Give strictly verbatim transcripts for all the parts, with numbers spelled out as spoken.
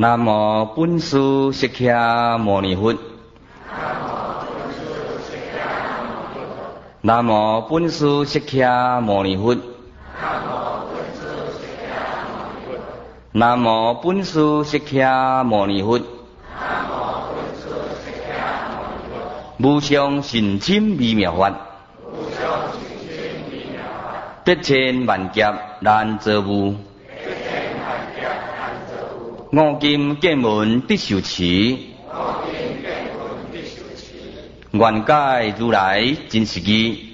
南无本师释迦牟尼佛。南无本师释迦牟尼佛。南无本师释迦牟尼佛。无上甚深微妙法，得千万劫难遭遇。五金见闻得受持，愿解如来真实义。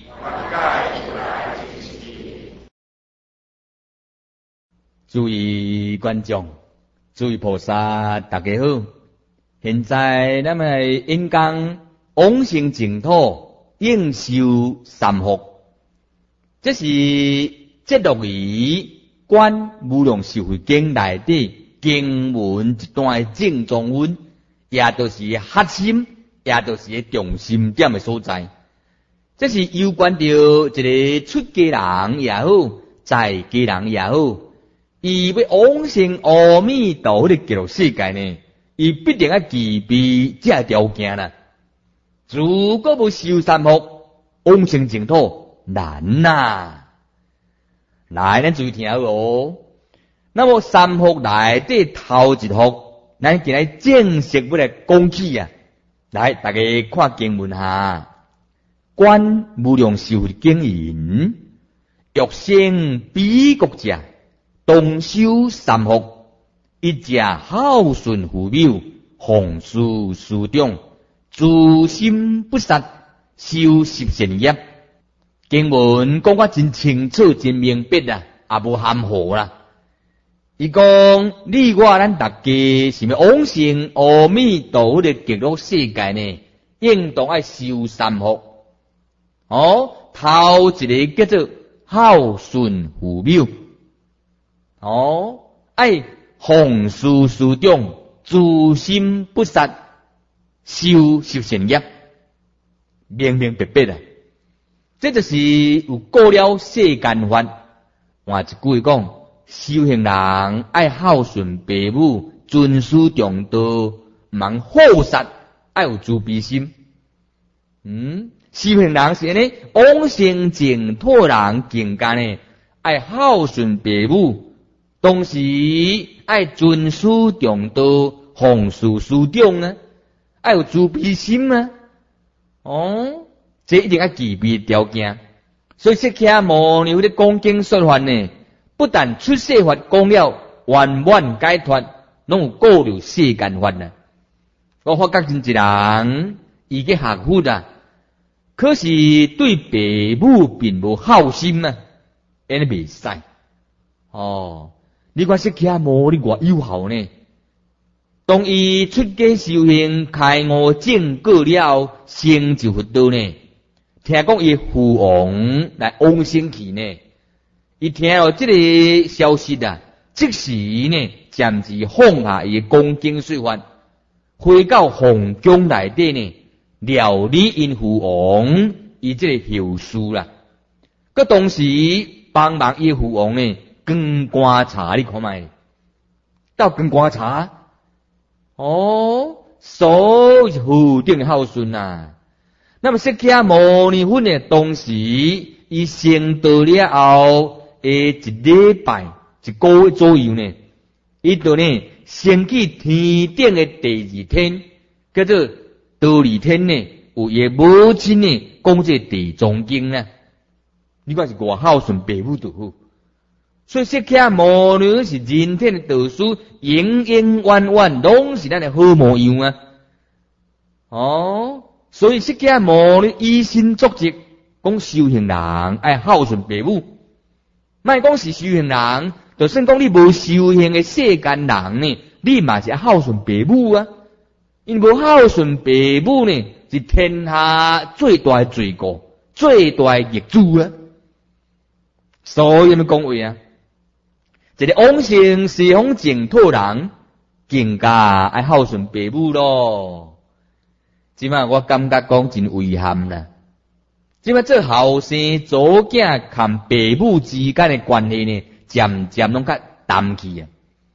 诸位观众，诸位菩萨，大家好！现在咱们来演讲往生净土应受三福，这是节录于《观无量寿会经》内底经文一段的正宗文，也就是核心，也就是重心点的所在。这是有关到一个出家人也好，在家人也好，伊要往生阿弥陀的极乐世界呢，伊必定要具备这条件啦。如果不修三福，往生净土难呐、啊！来，咱注意听好哦。那么三福内底头一福，咱今日正式要来讲起啊！来，大家看经文下，观无量寿经言，欲生彼国者，当修三福，一者孝顺父母，弘事师长，诸心不杀，修十善业。经文讲得真清楚、真明白啊，也无含糊啦。伊讲你我咱大家是要往生阿弥陀佛的极乐世界呢，应当爱修三福。哦，头一个叫做孝顺父母，哦，爱弘事师长，诸心不杀，修十善业，明明白白啊！这就是有过了世间法。换一句讲，修行人爱孝顺父母，尊师重道，茫好杀，爱有慈悲心。嗯，修行人是呢，往生净土人境界呢，爱孝顺父母，同时爱尊师重道，弘事师长呢，爱有慈悲心啊。哦。这一定要具备条件，所以释迦牟尼佛的讲经说法呢，不但出世法讲了圆满解脱，拢有顾虑世间法呢。我发觉真一人，伊个学佛啊，可是对父母并无孝心啊，安尼袂使。哦，你看释迦牟尼偌有效呢？当伊出家修行，开悟正果了，成就佛道呢？听讲伊父王来往生去呢，伊听到这个消息啊，即时呢暂时放下伊讲经说法，回到皇宫内底呢，料理因父王伊这个后事啦。佮同时帮忙伊父王呢，更观察你看卖，到更观察，哦，所有父顶孝顺啊。那么释迦牟尼佛呢，当时伊成道了后诶一礼拜一个月左右呢，伊就呢升起天顶的第二天，叫做道理天呢，有伊母亲呢讲这地藏经呢，你看是偌孝顺父母就好。所以释迦牟尼佛是人天的导师，永永远远拢是咱的好模样啊！哦。所以释迦牟尼以身作则，讲修行人爱孝顺父母。莫讲是修行人，就算讲你无修行的世间人呢，你嘛是孝顺父母啊。因无孝顺父母呢，是天下最大的罪过，最大的业主啊。所以咪讲话啊，一个往生西方净土人，更加爱孝顺父母咯。即摆我感觉讲真遗憾啦！即摆做后生祖囝含父母之间的关系呢，渐渐拢较淡去啊。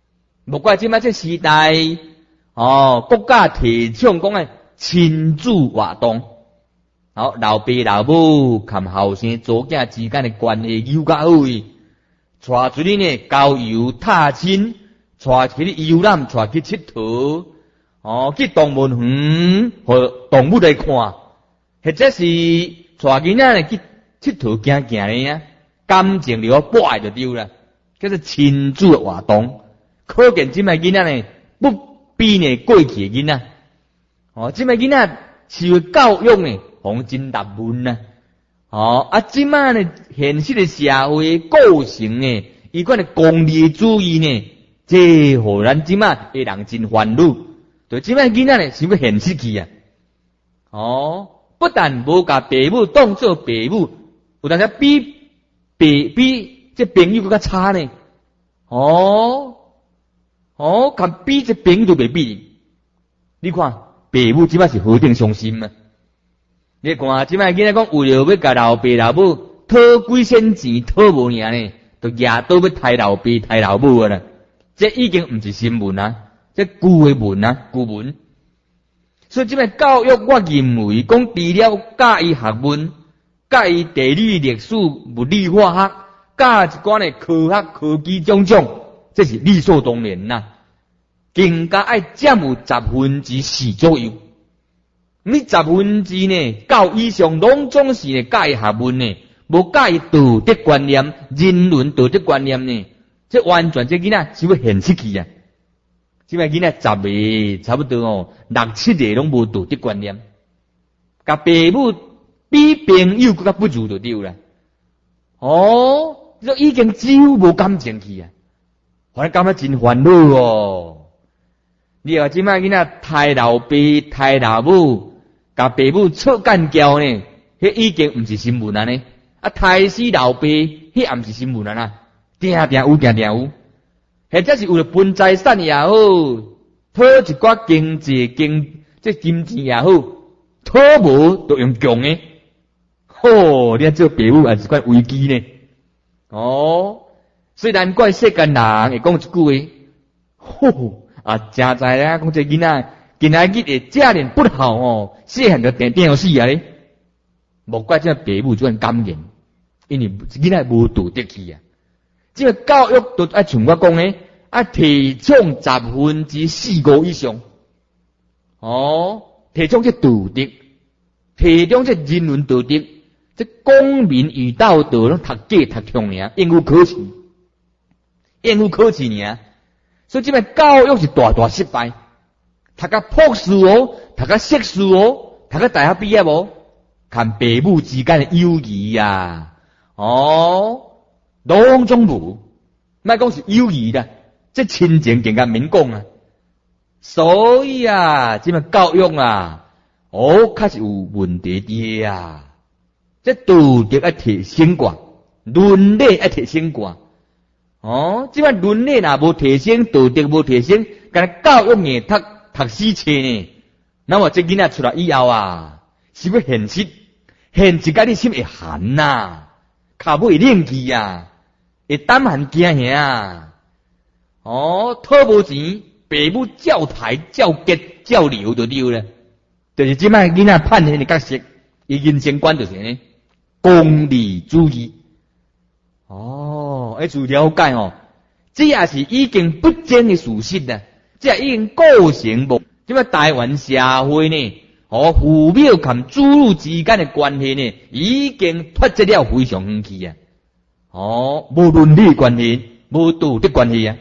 无怪即摆这时代，哦，国家提倡讲诶亲子活动，好，老爸老母含后生祖囝之间诶关系又较好诶，带出去呢郊游踏青，带去咧游览，带去佚佗，哦，去动物园，互动物来看，或者是带囡仔呢去佚佗行行咧啊，感情了破坏就丢啦，叫做亲子活动。可见即摆囡仔呢，不比呢过去诶囡仔。哦，即摆囡仔受教育呢，红真达文啊。哦，啊，即摆呢，现实诶社会构成呢，伊款诶功利主义呢，这互咱即摆诶人真烦恼。对，即摆囡仔呢，想要现实去啊。哦，不但无甲父母当做父母，有当时比比比这朋友更较差呢。哦。哦，甲比这朋友都袂比，你看父母即摆是何等伤心啊！你看即摆囡仔讲为了要甲老爸老母讨几仙钱，讨无尔呢，就夜倒要杀老爸杀老母啊啦！这已经毋是新闻啊，这旧的文啊，旧文。所以即摆教育，我认为讲除了教伊学问、教伊地理、历史、物理、化学，教一寡呢科学、科技种种。这是理所当然呐，更加爱占有十分之四左右。你十分之呢，到以上拢总是呢教伊学问呢，无教伊道德观念、人伦道德观念呢，这完全这囡仔是要现实去啊！即摆囡仔十个差不多哦，六七个拢无道德观念，甲父母比朋友更加不如就对啦。哦，这已经几乎无感情去啊！我感觉真烦恼哦！你话即摆囡仔杀老爸、杀老母，甲父母错干交呢？迄已经毋是新闻啊呢！啊，杀死老爸，迄也毋是新闻啊啦！定定有，定定有，或者是为了分财产也好，讨一寡经济经即金钱也好，讨无都用强诶。吼，你啊做父母也是款危机呢。哦。虽然怪世间人会讲一句话，吼啊，真知啦，讲这囡仔今仔日会家人不好哦，细汉就定定要死啊咧。无怪这父母这样感言，因为囡仔无道德去啊。这个教育都爱像我讲诶，啊提倡十分之四五以上，哦，提倡这道德，提倡这人伦道德，这公民与道德拢读假读强尔，应付考试。应付考试尔，所以即摆教育是大大失败。读个博士哦，读个硕士哦，读个大学毕业无，看父母之间的友谊啊，哦，拢总无，莫讲是友谊啦，这亲情更加免讲啊。所以啊，即摆教育啊，哦，确实有问题伫啊。这道德要提升过，伦理要提升过。哦，即摆伦理若无提升，道德无提升，干教育硬读读死册呢？那么这囡仔出来以后啊，是要现实，现实甲你心会寒呐、啊，脚尾会冷去啊，会胆寒惊吓。哦，讨无钱，父母照抬照结照留就对了，就是即摆囡仔判现的角色，伊人生观就是呢，功利主义。哦，要注了解哦，这也是已经不争的事实啦，这已经构成无。即摆台湾社会呢，哦，父母含子女之间的关系呢，已经脱节了非常远去啊。哦，无伦理关系，无道德关系啊，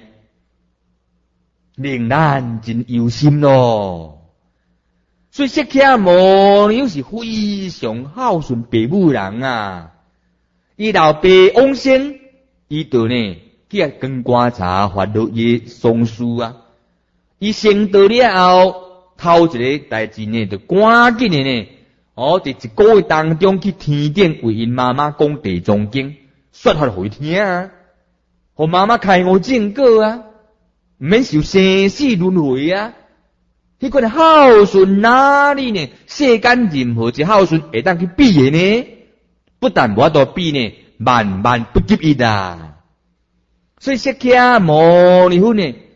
令咱真忧心咯。所以释迦牟尼是非常孝顺父母人啊。伊老爸往生，伊就呢去啊跟观察法律的松事啊。伊成道了后，头一个代志呢，就赶紧的呢，哦，伫一个月当中去天顶为因妈妈讲地藏经，说法互伊听啊，互妈妈开悟正果啊，免受生死轮回啊。迄个孝顺哪里呢？世间任何一孝顺会当去比的呢？不但无法度比呢，万万不及伊啊！所以释迦牟尼佛呢，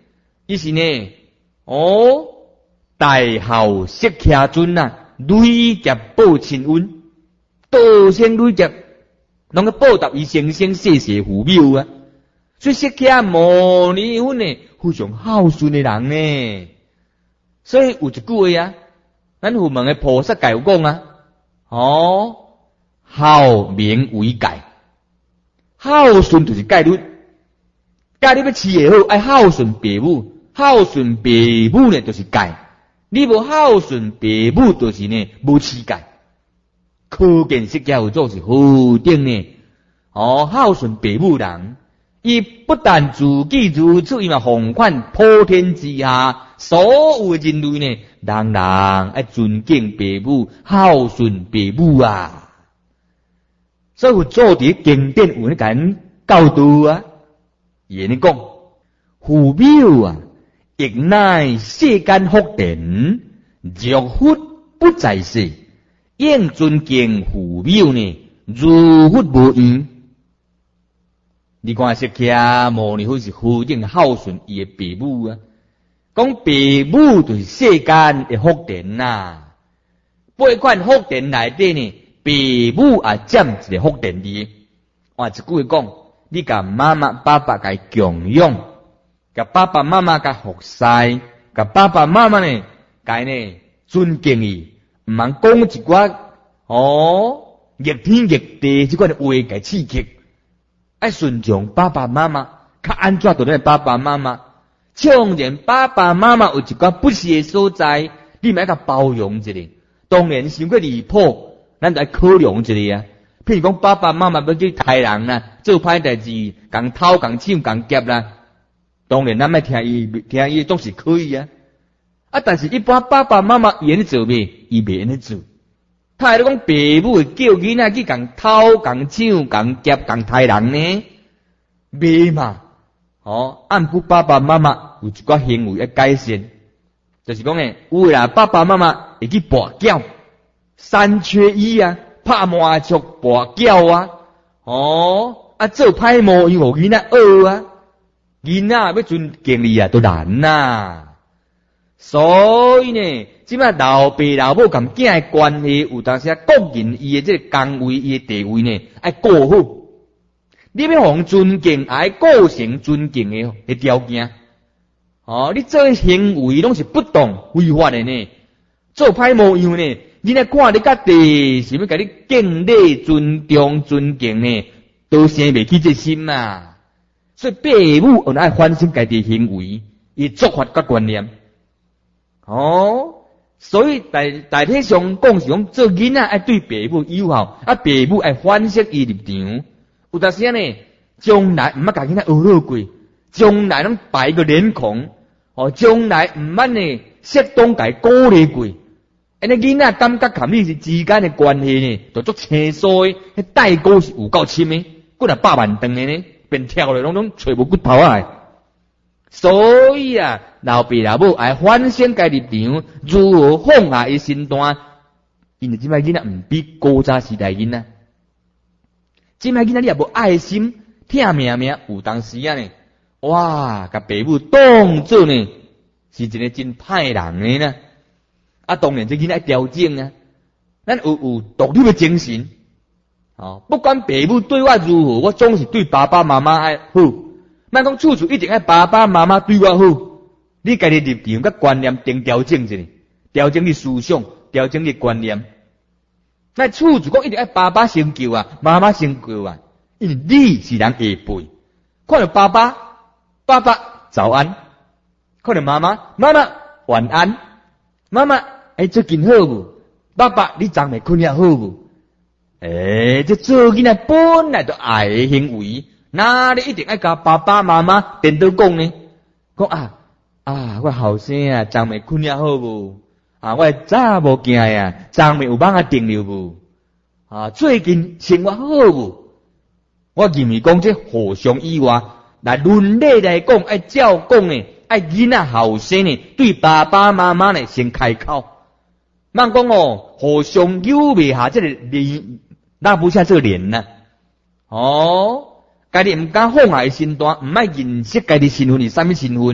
伊是呢，哦，大孝释迦尊啊，累劫报亲恩，多生累劫，拢个报答伊生生世世父母啊。所以释迦牟尼佛呢，非常孝顺的人呢。所以有一句话啊，咱佛门的菩萨教讲啊，哦，孝名为戒，孝顺就是戒律。戒律要饲会好，爱孝顺父母，孝顺父母呢就是戒。你无孝顺父母，就是呢无饲戒。可见释迦有做是何等呢？哦，孝顺父母人。伊不但自己如此，伊嘛奉劝普天之下所有人类呢，人人爱尊敬父母，孝顺父母啊。所以有做伫经典有咧讲教导啊，伊咧讲父母啊，亦乃世间福田，若佛不在世，应尊敬父母呢，如佛无异。你看释迦牟尼佛是何等孝顺伊的父母啊！讲父母就是世间的福田呐，八款福田内底呢，父母也占一个福田里。换一句话讲，你甲妈妈、爸爸甲供养，甲爸爸妈妈甲服侍，甲爸爸妈妈呢，甲呢尊敬伊，唔通讲一寡哦逆天逆地即款的话甲刺激。爱顺从爸爸妈妈，较安怎对咱爸爸妈妈？纵然爸爸妈妈有一寡不是的所在，你咪甲包容一下。当然伤过离谱，咱就爱考量一下啊。譬如讲爸爸妈妈要去杀人啦，做歹代志，共偷、共抢、共劫啦，当然咱咪听伊，听伊总是可以啊。啊，但是一般爸爸妈妈愿意做咩？伊袂愿意做。他还咧讲，父母会叫囡仔去共偷、共抢、共劫、共杀人呢？袂嘛？哦，按不爸爸妈妈有一寡行为要改善，就是讲诶，有啦，爸爸妈妈会去跋筊、三缺一啊，拍麻将、跋筊啊，哦，啊做歹模样，互囡仔学啊，囡仔要尊敬你啊，都难呐。所以呢，即摆老爸老母共囝的关系，有当时国人伊的这个岗位、伊的地位呢，爱过好。你要互尊敬，爱构成尊敬的的条件。哦，你做行为拢是不当违法的呢，做歹模样呢，你来看你家己是要甲你敬礼、尊重、尊敬呢，都生袂起这心啊。所以父母on爱反省家己行为，伊做法甲观念。哦，所以大大体上讲是讲做囡仔爱对父母友好，啊父母爱反省伊立场。有当时呢，将来毋捌甲囡仔学落过，将来拢摆个脸孔，哦，将来毋捌呢适当甲鼓励过，安尼囡仔感觉含你是之间的关系呢，就足清楚的，迄代沟是有够深的，几若百万长的呢，便跳落拢拢找无骨头来。所以啊，老爸老母爱反省家立场，如何放下伊身段，因为即摆囡仔毋比古早时代囡仔。即摆囡仔你也无爱心，疼命命，有当时啊呢，哇，甲父母当做呢是一个真歹人的呢。啊，当然这囡仔调整啊，咱有有独立的精神，哦，不管父母对我如何，我总是对爸爸妈妈爱好。莫讲处处一定爱爸爸妈妈对我好，你家己立场甲观念定调整一下，调整你思想，调整你观念。那处处讲一定爱爸爸成就啊，妈妈成就啊，因为你是人下辈，看到爸爸，爸爸早安，看到妈妈，妈妈晚安，妈妈哎最近好无？爸爸你昨暝困了好无？哎，这做囡仔本来就爱的行为。哪里一定爱甲爸爸妈妈颠倒讲呢？讲啊啊，我后生啊，昨暝困了好无？啊，我早无惊呀，昨暝有网啊订了无？啊，最近生活好无？我认为讲这互相以外，来伦理来讲，爱照讲呢，爱囡仔后生呢，对爸爸妈妈呢先开口。莫讲哦，互相有袂下这个脸，拉不下这个脸呢、啊？哦。家己毋敢放下身段，毋爱认识家己身份是啥物身份，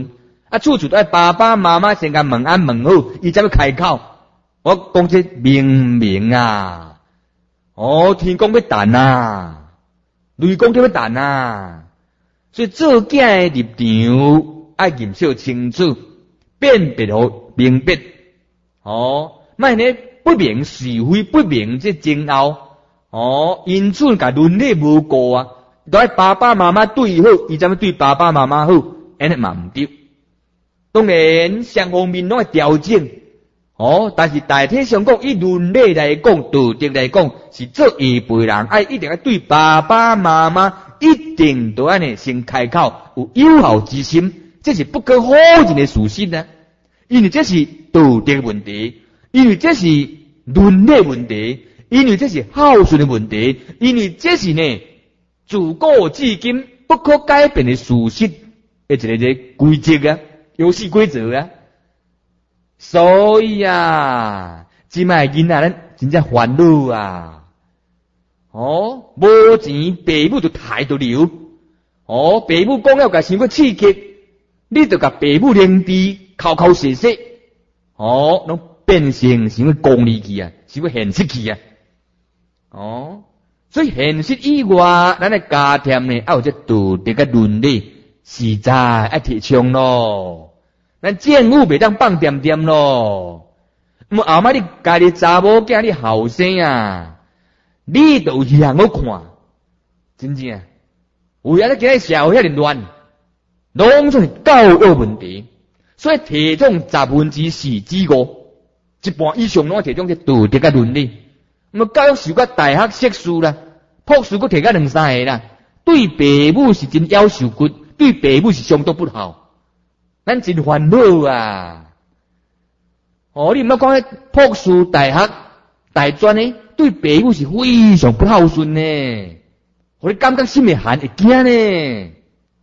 啊，处处都爱爸爸妈妈先甲问安问好，伊才要开口。我讲这明明啊，哦，天公要等啊，雷公都要等啊，所以做囝的立场爱认识清楚，辨别好明白。哦，莫呢不明是非，不明这争拗。哦，因此甲伦理无过啊，都爱爸爸妈妈对好，伊才要对爸爸妈妈好，安尼嘛唔对。当然，双方面拢会调整。哦，但是大体上讲，以伦理来讲，道德来讲，是做下辈人，爱一定要对爸爸妈妈一定都安尼先开口，有友好之心，这是不可否认的事实啊。因为这是道德问题，因为这是伦理问题，因为这是孝顺的问题，因为这是呢自古至今不可改变的事实，一个个规则啊。游戏规则啊，所以啊，即卖囡仔咱真正烦恼啊！哦，无钱，爸母就抬着流。哦，爸母讲要甲想要刺激，你就甲爸母连地口口说说。哦，拢变成想要功利去啊，想要现实去啊。哦，所以现实以外，咱的家庭呢，要有这道德个伦理，实在爱提倡咯。咱政府袂当放点点咯，么后摆你家己查某囝你后生啊，你都有样好看，真正有影咧今日社会遐尔乱，拢是教育问题，所以提倡十分之四之五，一半以上拢提倡这道德甲伦理。么教育受到大学硕士啦，博士佫提到两三个啦，对爸母是真要求骨，对爸母是相当不好。咱真烦恼啊！哦，你毋要讲迄博士、大学、大专呢，对爸母是非常不孝顺呢，我你感觉心里寒会惊呢。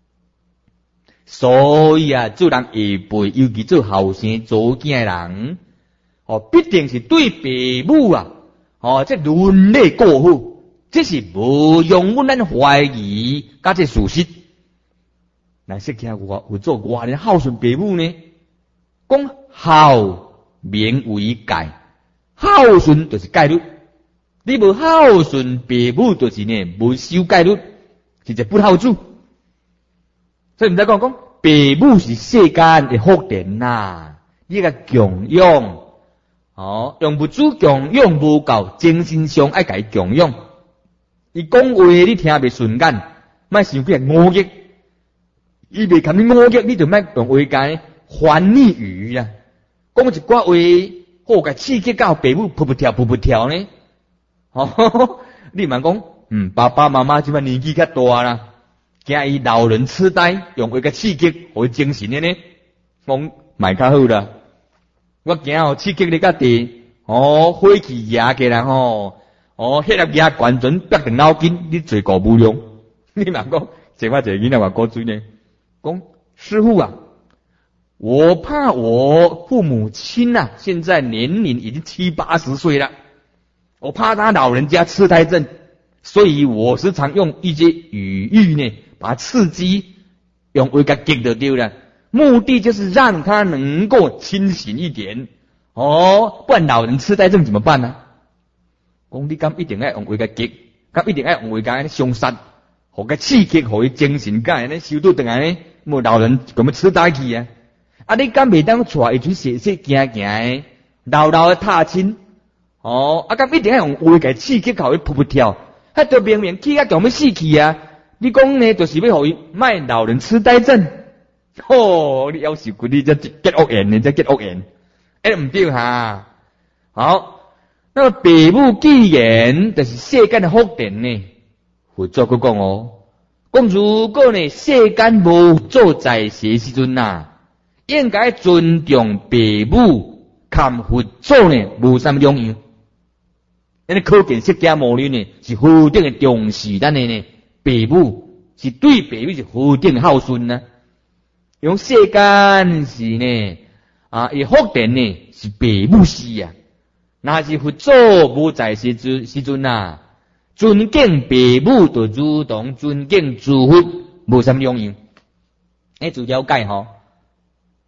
所以啊，做人下辈，尤其做后生做囝的人，哦，必定是对爸母啊，哦，这伦理过好，这是无容阮咱怀疑，甲这事实。那说起来，我有做外人孝顺爸母呢？讲孝名为戒，孝顺就是戒律。你无孝顺爸母，就是呢无守戒律，是一个不孝子。所以唔使讲讲，爸母是世间的福田呐，你个供养，哦，用物主供养无够，精神上爱甲伊供养。伊讲话你听袂顺眼，莫想起来误解。伊袂堪你误解，你就莫用话解反逆语啊！讲一寡话，好甲刺激到爸母噗噗跳噗噗跳呢。哦，你莫讲，嗯，爸爸妈妈即摆年纪较大啦，惊伊老人痴呆，用话甲刺激，互伊精神的呢。讲卖较好啦，我惊哦刺激你甲地，哦火气压起来吼，哦血压压悬准逼定脑筋，你罪过无量。你莫讲，这我一个囡仔话古嘴呢。讲师父啊，我怕我父母亲啊，现在年龄已经七八十岁了，我怕他老人家痴呆症，所以我时常用一些语喻呢，把他刺激，用为个激就对了，目的就是让他能够清醒一点。哦，不然老人痴呆症怎么办呢？讲你敢一定要用为个激，敢一定要用为个凶杀。互个刺激，互伊精神界安尼修到等下呢，无老人咁么痴呆去啊！啊，你敢袂当带伊去踅踅行行诶，老老诶踏青哦，啊，敢一定要用话个刺激，互伊噗噗跳，迄就明明气啊，强要死去啊！你讲呢，就是要互伊卖老人痴呆症。哦，你要是骨你这结恶缘呢，这结恶缘，哎唔对哈。好，那么爸母既然就是世间的福田呢？佛祖佫讲哦，讲如果呢世间无做在世时阵呐，应该尊重爸母，看佛祖呢无啥物两样。因为可见释迦牟尼呢是何等的重视咱的呢爸母，是对爸母是何等的孝顺呢？用世间是呢啊，伊福田呢是爸母是啊，那是佛祖无在世之时阵呐。尊敬爸母就如同尊敬诸佛，无什么两样。哎，自了解吼。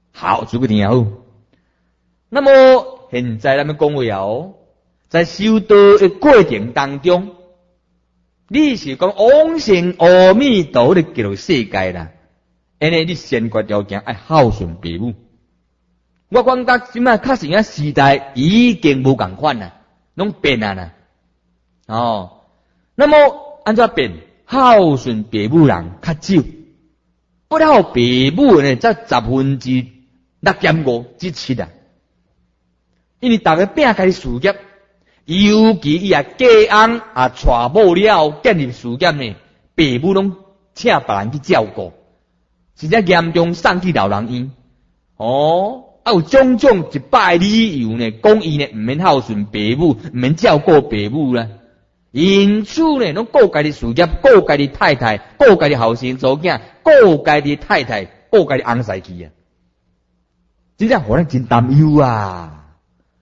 好，做个挺好。那么现在咱们讲话哦，在修道的过程当中，你是讲往生阿弥陀的极乐世界啦，因为你先决条件爱孝顺父母。我感觉即摆确实啊时代已经无共款啦，拢变啊啦。哦，那么按怎变？孝顺父母人较少，不孝父母呢，则十分之六点五之七啊。因为大家拼家己事业，尤其伊啊嫁翁啊娶某了建立事业呢，父母拢请别人去照顾，实在严重送去老人院。哦。啊，有种种一百理由呢，讲伊呢毋免孝顺父母，毋免照顾父母啦。因此呢，拢顾家己事业，顾家己太太，顾家己后生祖囝，顾家己太太，顾家己翁婿去啊！真正互咱真担忧啊！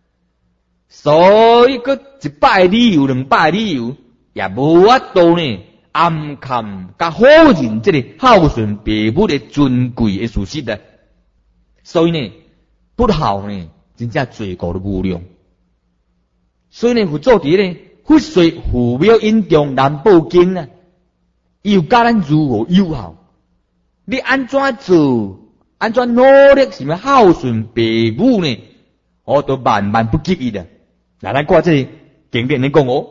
所以个一百理由，两百理由，也无法度呢暗藏甲否认这个孝顺父母的尊贵的事实啊！所以呢。不孝呢，真正罪过的无量。所以呢，佛祖伫呢，佛说父母应重难报经啊，伊有教咱如何有孝。你安怎做？安怎努力？是咪孝顺父母呢？我都万万不及伊的。来，咱看这里经典咧讲哦，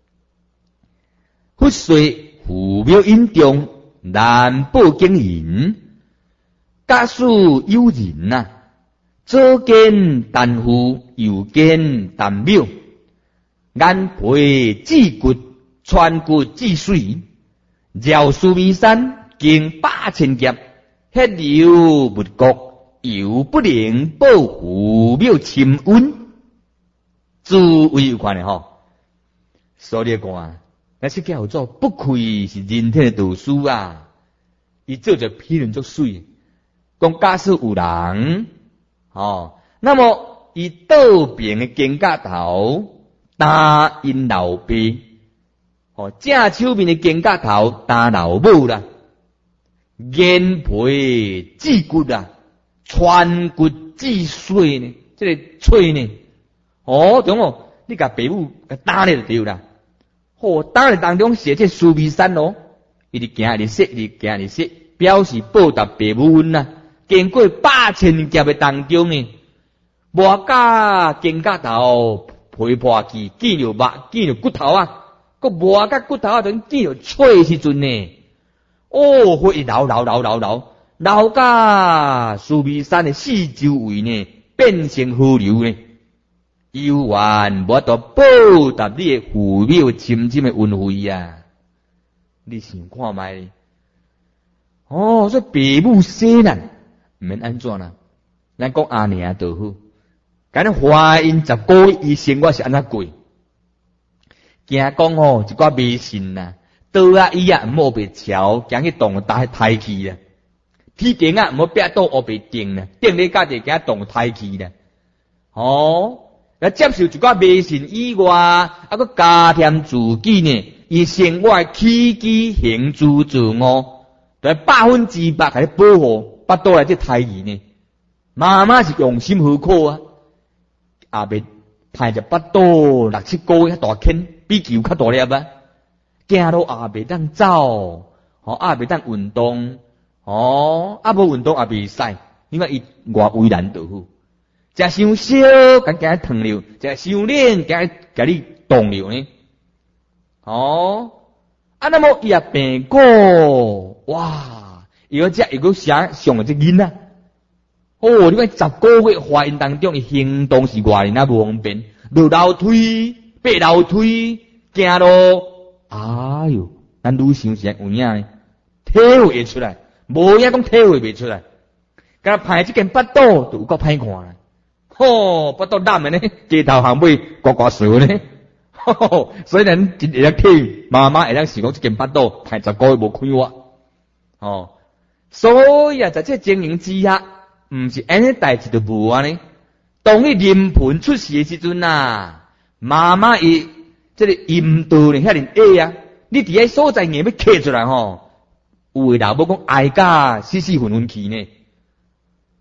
佛说父母应重难报经言，假使有人呐、啊。左肩担父，右肩担母，眼皮至骨，穿骨至水，绕须弥山，经八千劫，血流不国，犹不能报父母亲恩。诸位有看的吼，所以讲，那些叫做不愧是人天的导师啊！伊做着批论足水，讲假使有人。哦，那么以道边的肩胛头担因老爸，哦，正手边的肩胛头担老母啦，眼皮至骨啦，穿骨至髓呢，这个喙呢，哦，懂哦，你甲父母甲担咧就对啦，哦，担咧当中写这须弥山咯，一直行一直说，一直行一直说，表示报答父母恩呐。经过八千劫的当中呢，无甲肩胛头皮破去，见着肉，见着骨头啊，个无甲骨头啊，等见着喙时阵呢，哦，会流流流流流，流甲须弥山的四周围呢，变成河流呢，犹原无得报答你的父母亲亲的恩惠啊！你想看卖？哦，说父母死难。毋免安怎啦？咱讲阿娘就好。敢若怀孕十个月，伊生活是安怎过？惊讲吼，一寡迷信啦，刀啊椅啊毋好别桥，惊去动大胎气啦。铁钉啊毋好壁倒黑白钉啦，钉咧家己惊动胎气啦。哦，来接受一寡迷信以外，啊个加添自己呢，伊生活起居行住坐卧，在百分之百给你保护。巴肚内这胎儿呢，妈妈是用心何苦啊？阿伯派只巴肚六七个月大坑，比球较大粒啊！惊到阿伯当走，哦阿伯当运动，哦阿无运动也袂使，因为伊外为难就好。食伤少，敢惊糖尿；食伤冷，惊甲你冻尿呢。哦，啊那么伊也病过，哇！伊个只伊个写上个只囡仔，哦，你看十个月怀孕当中，伊行动是外人啊无方便，落楼梯、爬楼梯，行路，哎哟，咱愈想是有影呢，体会出来，无影讲体会袂出来，甲歹即件巴肚就有够歹看啦，吼，巴肚烂的呢，街头巷尾刮刮水呢，吼，所以咱真会当体妈妈会当想讲即件巴肚歹十个月无开活，哦。所以啊，在这经营之下，毋是安尼代志就无安尼。当你临盆出世的时阵呐，妈妈伊这个阴道呢，遐尼矮啊，你伫迄所在硬要刻出来吼，有诶老母讲哀甲死死混混去呢。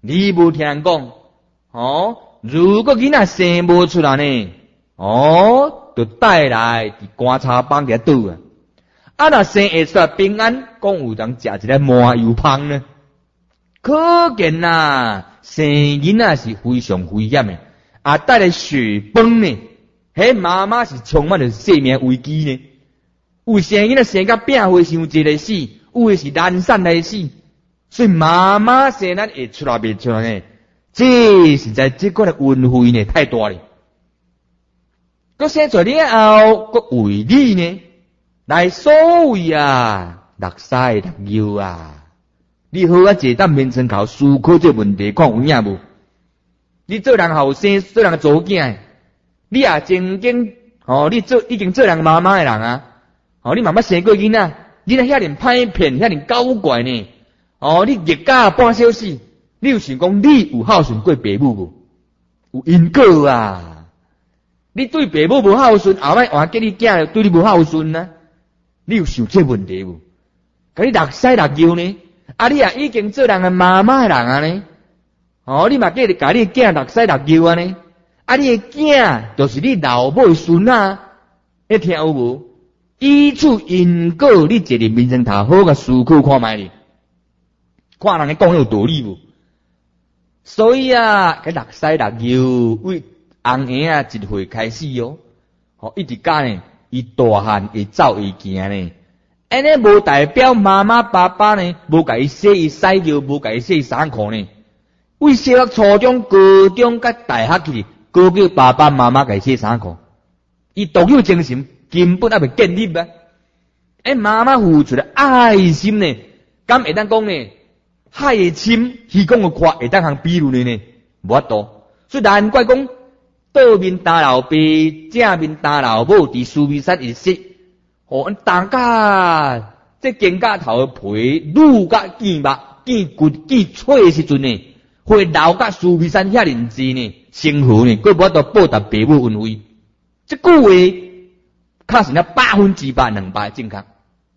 你无听人讲，哦，如果囡仔生无出来呢，哦，就带来伫观察房底倒啊。啊，若生会出来平安，讲有人食一个麻油芳呢，可见呐，生囡仔是非常危险的，啊，带来血崩呢，迄妈妈是充满着生命危机呢。有生囡仔生甲病会伤济来死，有的是难产来死，所以妈妈生咱会出来袂出来呢？这实在这个的运费呢太大了。佮生出来后，佮为你呢来所谓啊，六屎六尿啊，你好啊，坐到面前口思考这问题，看有影无？你做人后生，做人做囝，你也曾经哦，你做已经做人妈妈的人啊，哦，你妈妈生过囡仔，囡仔遐尼歹骗，遐尼搞怪呢，哦，你日假半小时。你有想讲你有孝顺过爸母无？有因果啊！你对爸母无孝顺，后摆换叫你囝对你无孝顺啊！你有想这问题无？甲你六屎六尿呢？啊，你也已经做人个妈妈的人啊呢？哦，你嘛叫你甲你囝六屎六尿啊呢？啊，你个囝就是你老母的孙啊！你听有无？依此因果，你坐伫面前头好个思考看卖哩，看人家讲有道理无？所以啊，cái六屎六尿为红婴啊一岁开始哦，吼一直干呢，伊大汉会走会行呢。安尼无代表妈妈爸爸呢，无甲伊洗伊屎尿，无甲伊洗衫裤呢。为小学、初中、高中甲大学去，高叫爸爸妈妈甲伊洗衫裤，伊独有精神根本还未建立啊。哎，妈妈付出的爱心呢，敢会当讲呢？海的深，鱼讲的宽，会当通比喻呢？无法度，所以难怪讲倒面打老爸，正面打老母，伫苏眉山一说，哦，大家这肩胛头的皮愈甲见目、见骨、见脆的时阵呢，会留甲苏眉山遐认真呢，幸福呢，佫无法度报答爸母恩惠。这句话，确实了百分之百、两百正确。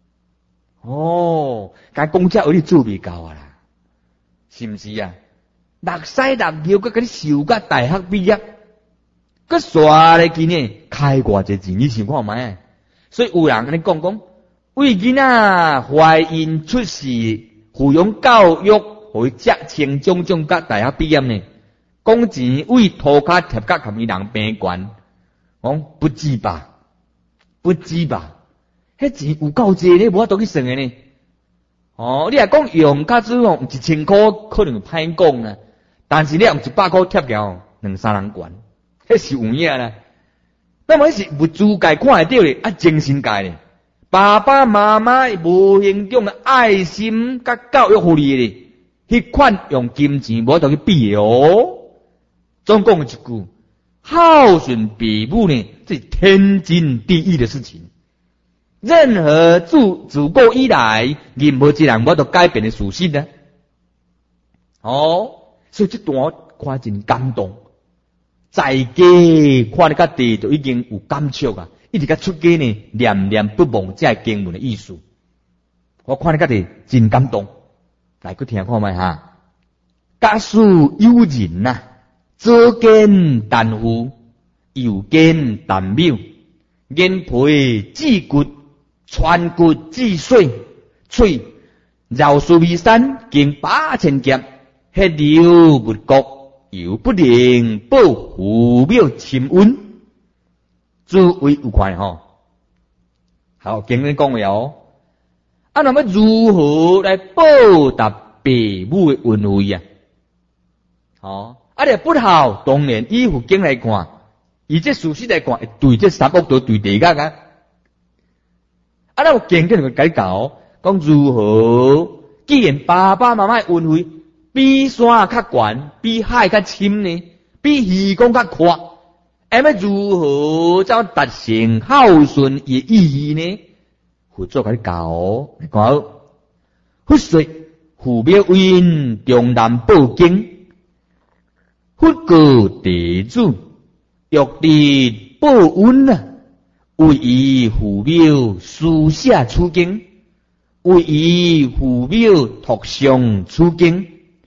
哦，甲讲遮有你做未到啊啦。是毋是啊？六屎六尿，佮甲你受甲大学毕业，佮刷来今呢开偌济钱，你想看卖？所以有人安尼讲讲，为囡仔怀孕出世，抚养教育，互伊遮清种种甲大学毕业呢，讲钱为涂骹贴甲含伊人病悬，讲不知吧？不知吧？迄钱有够济呢，无法度去算的呢。哦，你若讲用卡子用一千块，可能歹讲啦。但是你用一百块贴条，两三人管，迄是有影啦。那么迄是物资界看会到咧，啊精神界咧，爸爸妈妈无形中的爱心甲教育互你咧，迄款用金钱无得去比的哦。总讲一句，孝顺父母呢，这是天经地义的事情。任何自自古以来，任何一人无得改变的事实呢？哦，所以这段看真感动。在家看你甲地就已经有感触啊，一直甲出家呢，念念不忘这经文的意思。我看你甲地真感动，来去听看卖哈。假使有人呐、啊，左肩担负，右肩担谬，眼皮至骨。穿骨至髓，喙绕苏眉山经八千劫，血流不国，又不能保父母亲恩，诸位有看吼？好，经文讲了哦。啊，那么如何来报答父母的恩惠啊？哦，啊，你不好，当然依佛经来看，以这事实来看，对这三恶道对地界啊。啊，那有经典个解教，讲如何？既然爸爸妈妈的恩惠比山较悬，比海较深呢，比鱼讲较宽，那么如何才达成孝顺的意义呢？佛祖个教，你讲，佛说父母恩，重难报经，佛告弟子，欲得报恩啊！为伊父母书写此经，为伊父母读诵此经，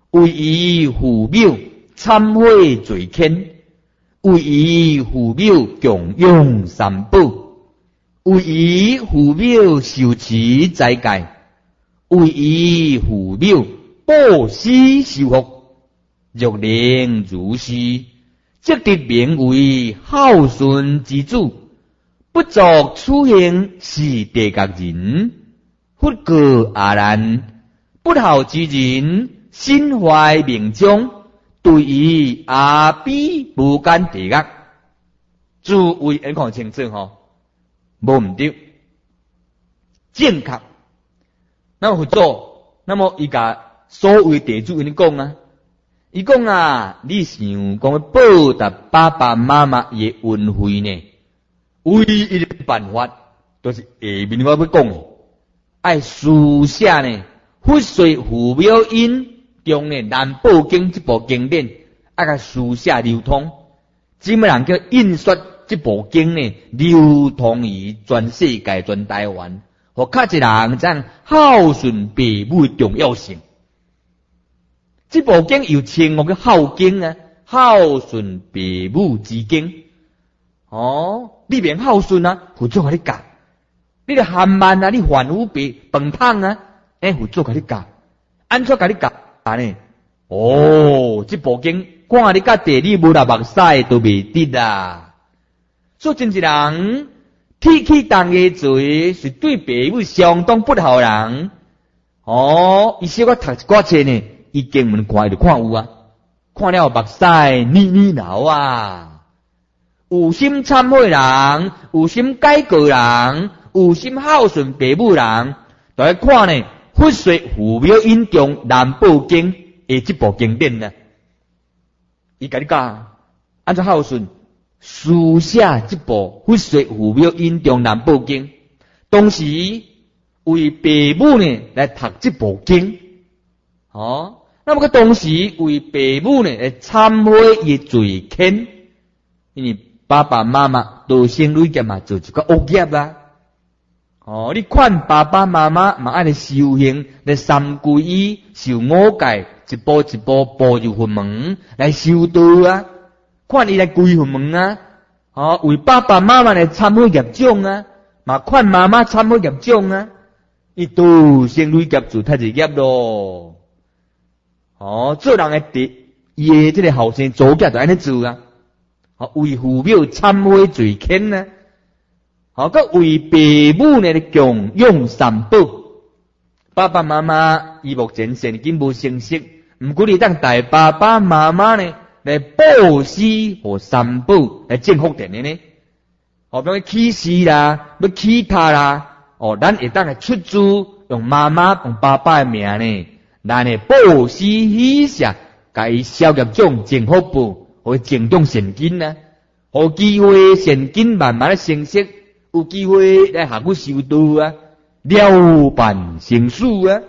为伊父母忏悔罪愆，为伊父母供养三宝，为伊父母受持斋戒，为伊父母布施修福，若能如是，即得名为孝顺之子。不作此行是地狱人，佛告阿难：不孝之人，心怀明章，对于阿比无间地狱。诸位要看清楚吼，无毋对，正确。那么佛祖，那么伊甲所谓地主因讲啊，伊讲啊，你想讲要报答爸爸妈妈伊的恩惠呢？唯一的办法，就是下面我要讲，爱书写呢，佛说父母因中呢南宝经这部经典，爱甲书写流通，怎么人叫印刷这部经呢？流通于全世界、全台湾，互较一人知孝顺父母的重要性。这部经又称我叫孝经啊，孝顺父母之经。哦，你免孝顺啊，佛祖甲你教；你咧含慢啊，你反腐败饭桶啊，哎，佛祖甲你教，安怎甲你教呢？哦，这部经看你甲地，你无啦目屎都未得啊！所以真一人提起当个罪，是对父母相当不孝人。哦，伊小可读一寡册呢，伊经文看就看有啊，看了目屎腻腻流啊！有心忏悔人，有心改过人，有心孝顺父母人，就来看呢。佛说父母因中南宝经的这部经典呢，伊甲你讲按照孝顺书写这部佛说父母因中南宝经，同时为父母呢来读这部经。哦，那么个同时为父母呢来忏悔伊罪愆，因为爸爸妈妈都先累劫嘛，做一个恶业啦。哦，你看爸爸妈妈嘛爱来修行，来三皈依、受五戒，一步一步步入佛门来修道啊。看伊来归佛门啊，哦，为爸爸妈妈来忏悔业障啊，嘛看妈妈忏悔业障啊，伊都先累劫做太一业咯。哦，做人的第伊的这个后生祖家就安尼做啊。好，为父母忏悔罪愆啊！好，个为父母呢供养三宝。爸爸妈妈伊目前现今无成熟，毋过你当带爸爸妈妈呢来布施和三宝来种福田的呢。好，比如起誓啦，要起他啦，哦，咱会当来出资用妈妈用爸爸的名呢，咱呢布施喜舍，甲伊消业种种福报。会种种善根啊，有机会善根慢慢的成熟，有机会来下去修道啊，了办成事啊。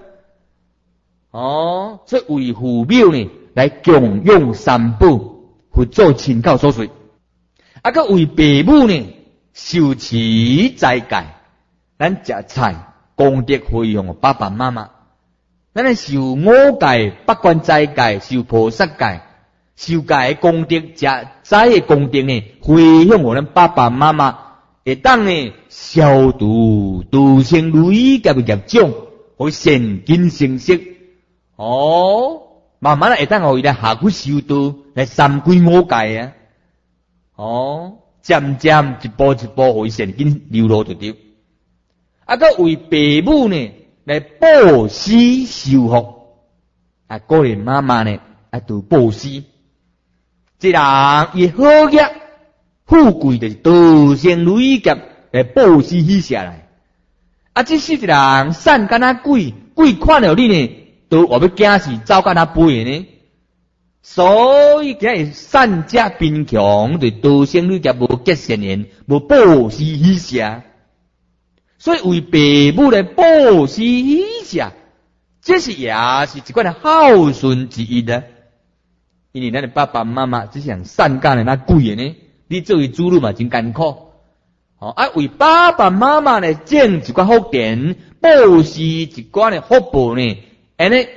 哦，所以为父母呢来供养三宝，佛祖亲口所说。啊，个为父母呢受持斋戒，咱食菜功德回向爸爸妈妈，咱来受五戒、八关斋戒、受菩萨戒。受戒的功德，食斋的功德呢，回向我们爸爸妈妈，会当呢消除诸生累劫的业障，互善根成熟。哦，慢慢会当互伊来下去修道，来三归五戒啊。哦，渐渐一步一步，互伊善根流露就对。啊，个为父母呢来布施修福，啊，个人妈妈呢啊都布施。这人伊好业富贵就是多生累劫来布施起下来。啊，这是一人善干那鬼，鬼看了你呢，都话要惊死走干那背呢。所以今日善加贫穷，就多生累劫无结善缘，无布施起下。所以为父母来布施起下，这是也是一款的孝顺之一啊。因为咱的爸爸妈妈只想善干的那贵的呢，你作为子女嘛真艰苦。哦，啊为爸爸妈妈呢种一寡福田，布施一寡的福报呢，安尼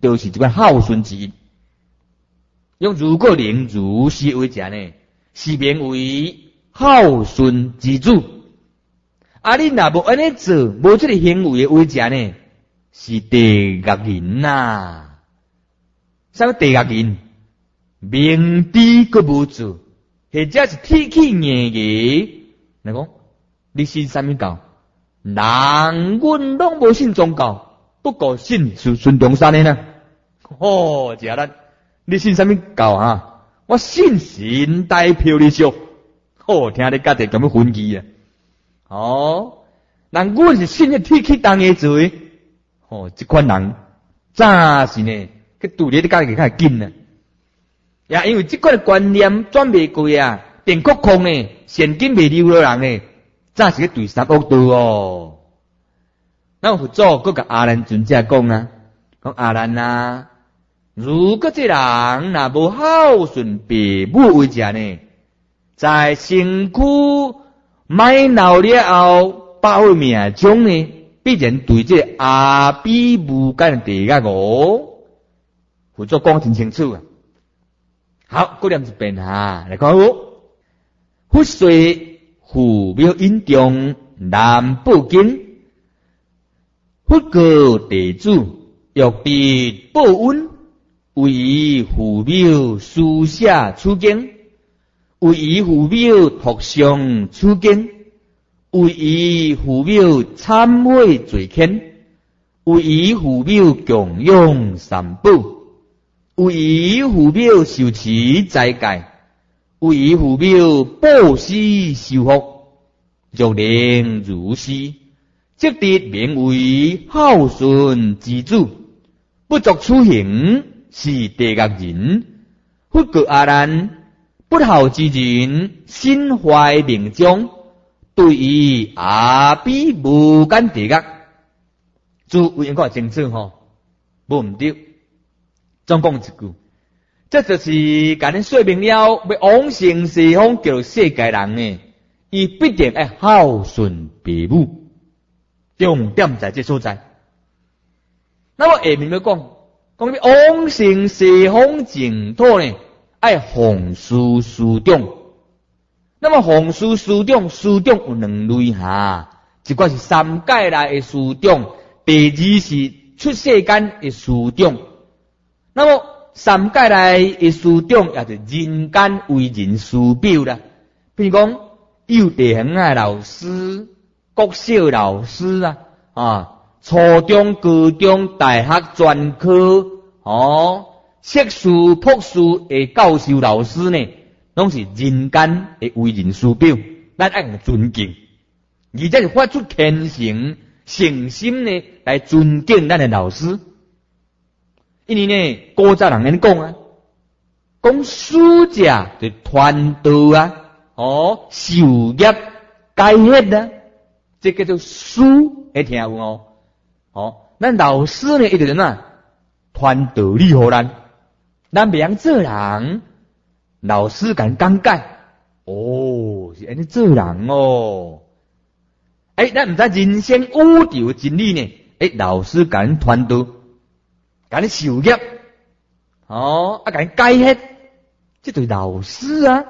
就是这款孝顺之意。用如果能如是为者呢，是名为孝顺之子。啊，你若无安尼做，无这个行为为者呢，是地狱人呐。啥个地狱人？明知佫无做，或者是铁气硬硬。来讲，你信啥物教？人阮拢无信宗教，不过信孙孙中山的呢。哦，这咱你信啥物教啊？我信神代表你笑。哦，听你家己咁样分歧啊！哦，人阮是信个铁气重的做。哦，这款人早是呢，去拄咧你家己较紧啊。也因为这款观念转袂过啊，电国空呢，现金袂溜落人呢，早是去对三恶道哦。咱佛祖佮甲阿难尊者讲啊，讲阿难啊，如果这人若无孝顺父母为者呢，在身躯买老了后，百岁命中呢，必然对这阿鼻无间的地狱哦。佛祖讲真清楚啊。好，过念一遍哈，来看好。佛说父母因中难不敬，佛告弟子欲必报恩，为父母书写处经，为父母托上处经，为父母忏悔罪愆，为父母供养三宝，为父母受持斋戒，为父母布施修福，若能如是，即得名为孝顺之子。不作此行，是地狱人。佛告阿难：不孝之人，心怀命中，对于阿鼻无间地狱。诸位应该清楚吼，无毋对。总讲一句，这就是甲恁说明了，要往生西方叫世界人呢，伊必定要孝顺父母，重点在这所在。那么下面要讲，讲你往生西方净土呢，要弘事师长。那么弘事师长，师长有两类哈，一个是三界内的师长，第二是出世间的师长。那么三界内的师长，也是人间为人师表啦。比如讲幼稚园的老师、国小老师啊，啊，初中、高中、大学、专科，哦，硕士、博士的教授老师呢，拢是人间的为人师表，咱爱用尊敬，而且是发出虔诚、诚心呢来尊敬咱的老师。因为呢，古早人安尼讲啊，讲师者就传道啊，哦，授业解惑啊，这叫做师，会听有哦？哦，咱老师呢，一直怎啊传道理互咱，咱袂晓做人，老师甲讲解，哦，是安尼做人哦。诶、欸，咱毋知人生宇宙真理呢？诶、欸，老师甲传道。甲你授业，哦，啊，甲你解惑，这对老师啊，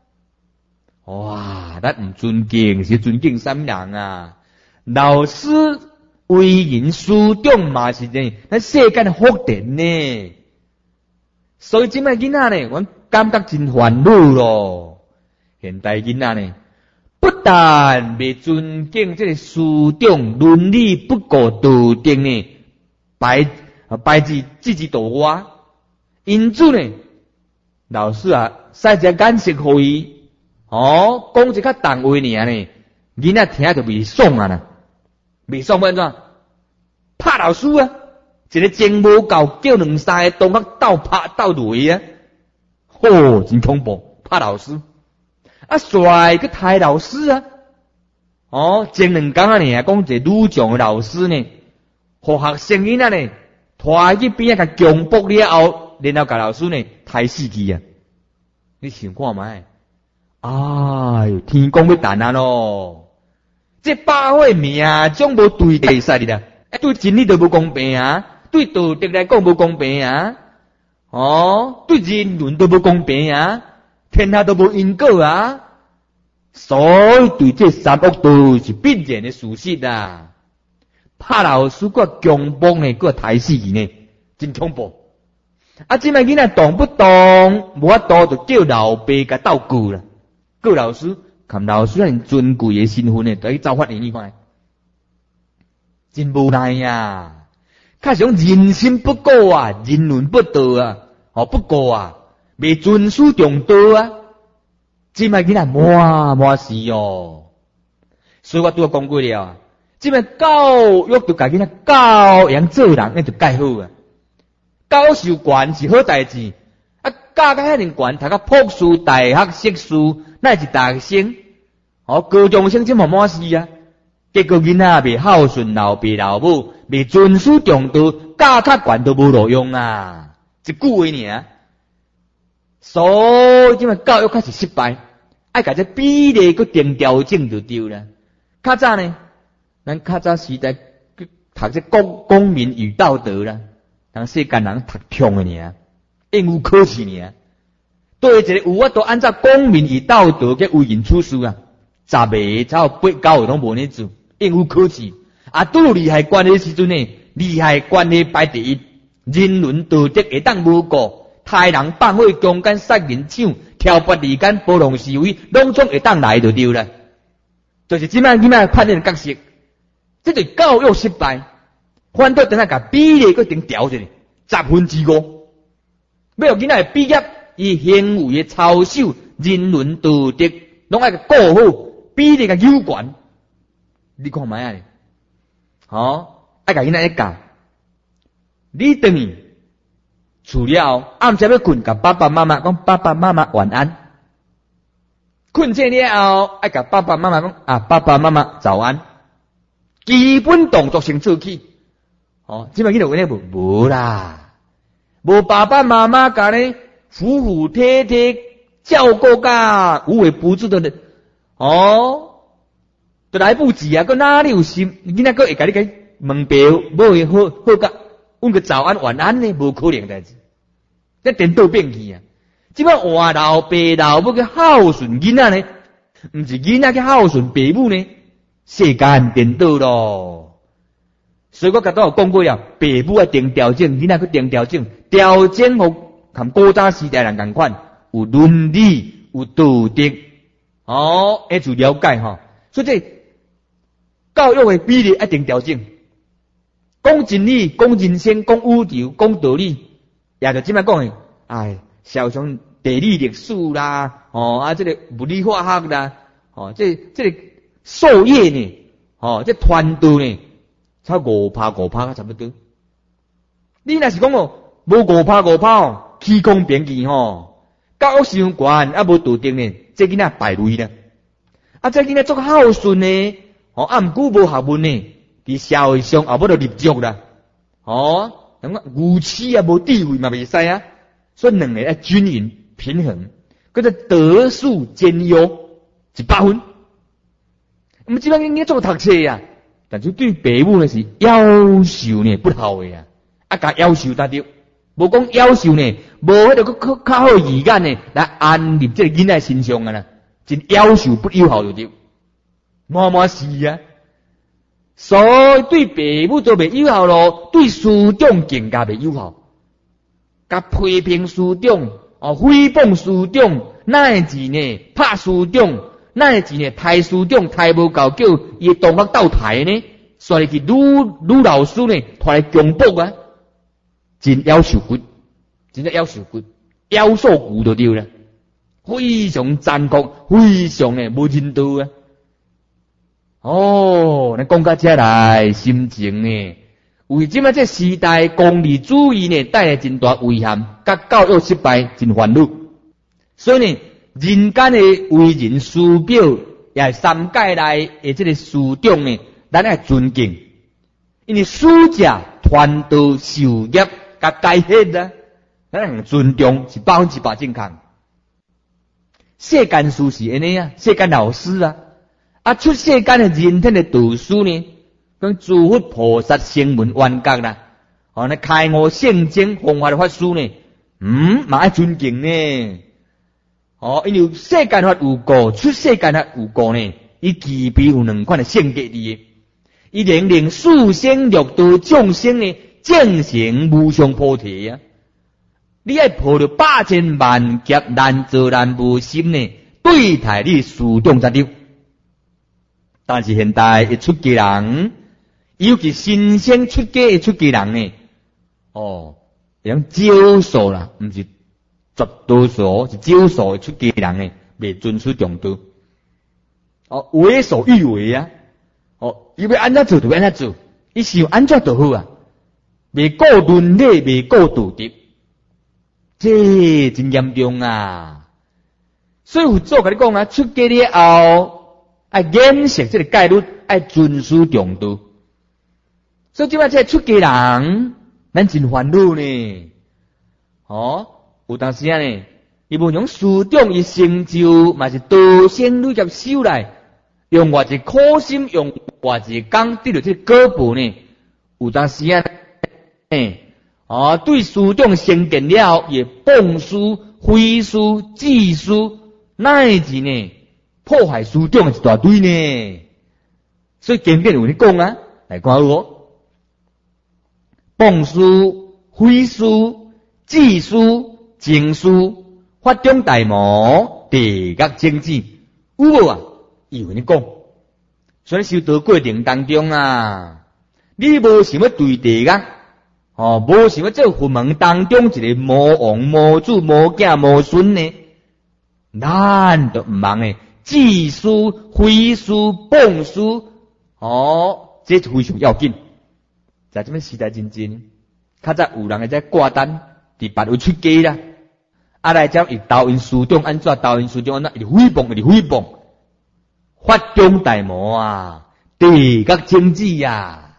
哇，咱唔尊敬是尊敬啥物人啊？老师为人师长嘛是呢，咱世间的福田呢。所以即摆囡仔呢，阮感觉真烦恼咯。现代囡仔呢，不但未尊敬这个师长，伦理不顾道德呢，摆。啊，摆置自己道外，因此呢，老师啊，使一个眼色互伊，哦，讲一较重话尔呢，囡仔听就袂爽啊啦，袂爽要安怎？拍老师啊，一个情无够，叫两三个同学斗拍斗擂啊，吼，真恐怖，拍老师，啊，帅去抬老师啊，哦，前两工啊呢，讲一个女将的老师呢，互学生囡仔呢。拖去边仔甲强迫了后，然后甲老师呢抬死去啊！你想看觅？哎呦，天公要弹啊咯！这百岁命中无对地使哩啦，对真理都无公平啊！ 对道德来讲无公平啊，哦，对人伦都无公平啊，天下都无因果啊，所以对这三恶道是必然的事实啊。拍老师个强暴呢，个抬死伊呢，真恐怖。啊，即摆囡仔动不动无法度就叫老爸甲斗句啦，告老师，看老师很尊贵的身份呢，就去造法言语看，真无奈呀。较是讲人心不古啊，人伦不道啊，哦不过啊，未遵守中道啊，即摆囡仔满满是哦。所以我拄讲过了，即摆教育就家囡仔教养做人，那就介好啊。教授悬是好代志，啊，教甲遐尼悬，读甲博士、大学硕士，乃是大学生，哦，高中生真满满是啊。结果囡仔未孝顺老爸老母，未遵守中道，教较悬都无路用啊，一句话尔。所以即摆教育开始失败，爱甲这比例搁定调整就对啦。较早呢，咱较早时代读这公公民与道德啦。人世间人读通的尔，应付考试尔，对一个有法度按照公民与道德嘅为人处事啊，十个才八九个拢无呢做，应付考试。啊，拄厉害关系时阵呢，厉害关系排第一，人伦道德会当无过，杀人放火、强奸、杀人抢、挑拨离间、包容是非，拢总会当来就对啦。就是即摆即摆判断角色，这对教育失败。反倒等下甲比例个定调一下，十分之五。要有囡仔毕业，伊行为的操守、人伦道德，拢爱个顾好，比例个有关。你看卖啊？好，爱甲囡仔一教。你等于除了暗时要困，甲爸爸妈妈讲爸爸妈妈晚安。困醒了后，爱甲爸爸妈妈讲啊，爸爸妈妈早安。基本动作先做起。哦，即摆囡仔有呢无？无啦，无爸爸妈妈甲呢服服帖帖照顾甲无微不至的人，哦，都来不及啊！佮哪里有心？囡仔佮会甲你甲问表，无会好好甲问个早安晚安呢？无可能代志，这颠倒变去啊！即摆换老爸老母去孝顺囡仔呢，毋是囡仔去孝顺爸母呢，世间颠倒咯。所以我甲都有讲过了，爸母啊定调整，囡仔去定调整，调整互含古早时代人共款，有伦理，有道德，哦，会就了解吼。所以这教育的比例一定调整，讲真理，讲人生，讲宇宙，讲道理，也就即摆讲诶，哎，小像地理历史啦，哦啊，这个物理化学啦，哦，这这个授业呢，哦，这团队呢。差五拍五拍差不多。你若是讲哦，无五拍五拍哦，起公平去吼，教育伤悬啊，无道德呢，这囡仔败类啦。啊，这囡仔做孝顺呢，哦，啊，毋过无学问呢，伫社会上也无得立足啦。哦，咁啊，无耻啊，无地位嘛袂使啊。所以两个要均匀平衡，叫做德术兼优，一百分。我们即摆应该做读册呀。但是对爸母呢是要求呢不好的啊，啊甲要求达到，无讲要求呢，无迄个较较好意见呢来安立这个囡仔身上啊啦，真要求不友好就对，满满是啊。所以对爸母都袂友好咯，对师长更加袂友好，甲批评师长，哦诽谤师长，哪会是呢？拍师长。那会钱呢？抬师长抬无够，叫伊同学斗抬呢？所以去女女老师呢，拖来强迫啊，真要求骨，真正要求骨，要素骨就对了，非常残酷，非常呢无人道啊！哦，你讲到这来，心情呢，为即么这时代功利主义呢，带来真大危害，甲教育失败真烦恼，所以呢。人间的为人师表，也是三界内的这个师长呢，咱要尊敬，因为师者传道授业，甲改革啊，咱尊重是百分之百正确。世间事是安尼啊，世间老师啊，啊出世间的人天的导师呢，跟诸佛菩萨声闻缘觉啦， 哦，那开悟圣经弘法的法师呢，嗯，嘛爱尊敬呢。哦，因为世间法有过，出世间法有过呢，伊具备有两款的性格的。伊能令四生六道众生呢，正成无上菩提啊！你爱抱着百千万劫难做难无心呢，对待你师长才对。但是现代一出家人，尤其新生出家的出家人呢，哦，用少数啦，唔是绝多数，是少数的出家人呢，未遵守中道，哦，为所欲为啊！哦，伊要安怎做就安怎做，伊想安怎就好啊，未顾伦理，未顾道德，这真严重啊！所以佛祖甲你讲啊，出家了后，爱严守这个戒律，爱遵守中道。所以即摆这出家人，咱真烦恼呢。哦，有当时啊呢，伊无用师长伊成就，嘛是道生女接修来。用偌一苦心，用偌一工得到这果报呢？有当时啊，诶，哦，对师长成见了，也谤师、毁师、祭师，乃至呢破坏师长一大堆呢。所以经典有咧讲啊，来看我，谤师、毁师、祭师、净师，法中大魔，地狱经济，有无啊？有人讲，所以修道过程当中啊，你无想要对地狱，哦，无想要做佛门当中一个魔王、魔主、魔囝、魔孙呢，咱都唔忙诶，祭师、毁师、谤师，哦，这非常要紧。在这边时代真真，较早有人会在挂单，伫别位出家啦，啊来将伊导因师长安怎导因师长安怎，伊诽谤，伊诽谤。法中大魔啊，地狱经济呀，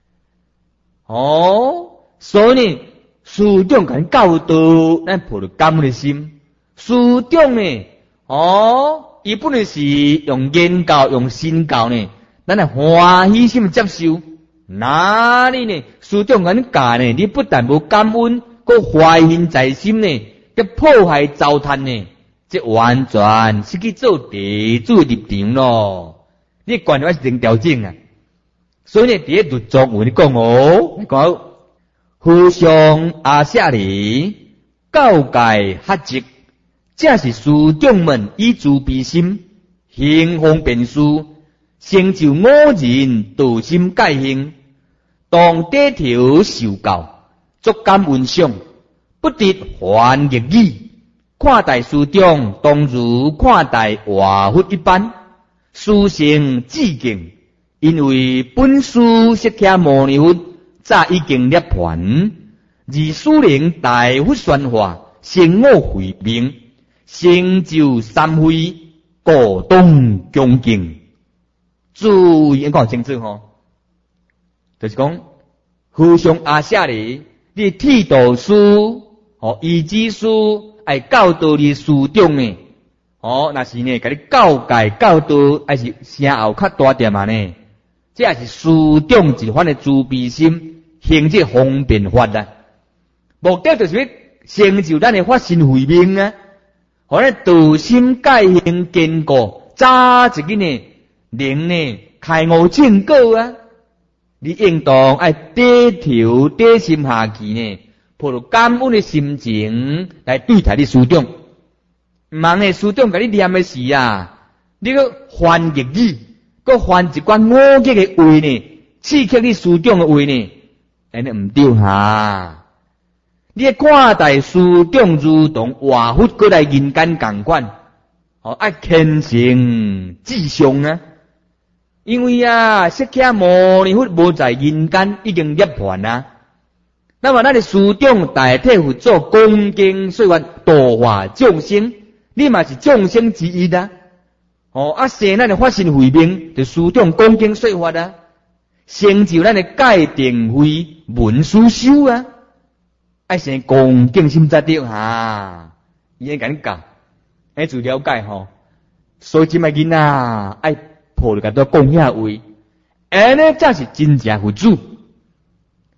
哦，所以呢，师长甲教导，咱抱着感恩的心。师长呢，哦，伊本来是用言教、用身教呢，咱来欢喜心接受。哪里呢？师长甲你教呢，你不但无感恩，佮怀恨在心呢，佮破坏糟蹋呢。这完全是去做地主立场咯，你观念是零调整啊。所以呢，第一律宗我你讲哦，讲和尚阿舍利教戒合集，这是师长们以慈悲心，行方便事，成就五人道心戒行，当低头受教，足感恩赏，不得还逆语。看待师长，当如看待华佛一般，师承致敬。因为本师释迦牟尼佛早已经涅槃，而师灵大佛宣化，成我慧命，成就三慧，各当恭敬。注意，讲清楚吼，就是讲和尚阿舍利，你剃度师，哦，医治师。爱教导你师长呢，哦，那是呢，甲你教戒教导，还是声后较大点嘛呢？这也是师长一番的慈悲心，行这方便法啊。目的就是要成就咱的法身慧命啊，互咱道心戒行坚固，早一个呢，能呢开悟正果啊。你应当爱低头低心下去呢。抱着感恩的心情来对待你师长，忙的师长甲你念的是啊，你个翻逆语，个翻一关恶极的话呢，刺激你师长的话呢，安尼唔对哈。你看待师长如同华佛过来人间共款，哦，爱虔诚至上啊。因为啊，释迦牟尼佛无在人间，已经涅槃啊。那么，咱的师长代替佛祖恭敬说法度化众生，你嘛是众生之一啊！哦，啊，生咱的法身慧命，就师长恭敬说法啊，成就咱的戒定慧文殊修啊，爱生恭敬心才对哈。伊甲你教，爱自了解吼。所以即摆囡仔爱抱着甲多讲遐话，安尼才是真正佛祖。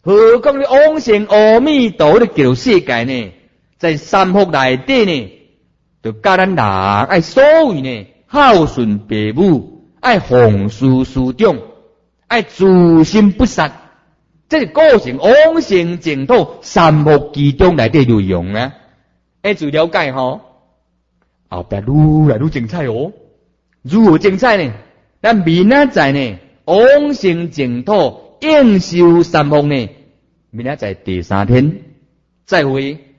何况你往生阿弥陀的极乐世界呢？在三福内底呢，就教咱人爱所谓呢孝顺父母，爱奉事师长，爱自心不杀，这是构成往生净土三福其中内底内容啊！哎，就了解吼，后壁愈来愈精彩哦。如何精彩呢？咱明仔载呢，往生净土应受三福呢，明仔载第三天再会。